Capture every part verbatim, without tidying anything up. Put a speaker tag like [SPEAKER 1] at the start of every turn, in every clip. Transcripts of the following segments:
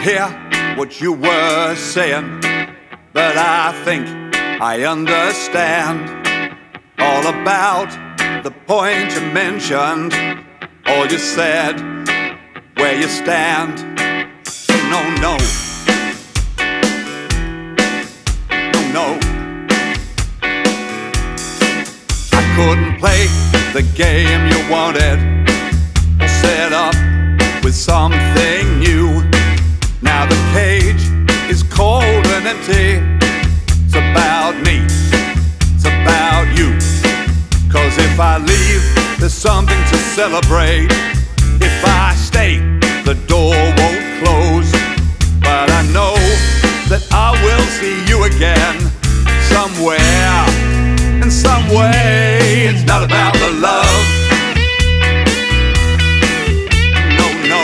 [SPEAKER 1] hear what you were saying, but I think I understand all about the point you mentioned. All you said, where you stand. No, no, no, no. I couldn't play the game you wanted, or set up with something new. Now the cage is cold and empty. It's about me, it's about you. Cause if I leave, there's something to celebrate. If I stay, the door won't close. But I know that I will see you again, somewhere, in some way. It's not about the love. No, no.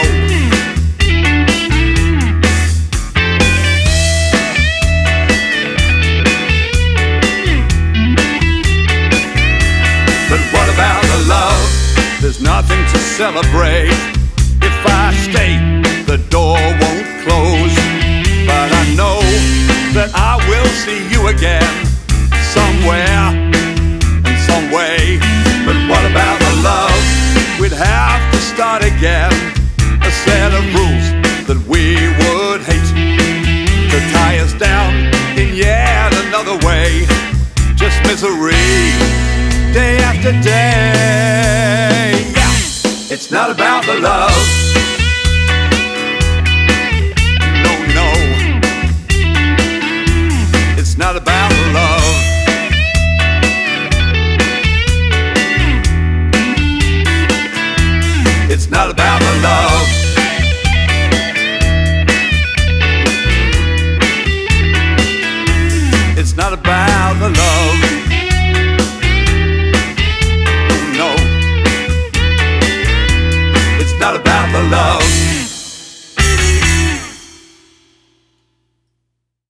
[SPEAKER 1] But what about the love? There's nothing to celebrate. If I stay, the door won't close. But I know that I will see you again, somewhere, in some way. But what about the love? We'd have to start again, a set of rules that we would hate, to tie us down in yet another way. Just misery, day after day. Yeah. It's not about the love. No, no. It's not about the love. It's not about the love. It's not about the love. No, no. It's not about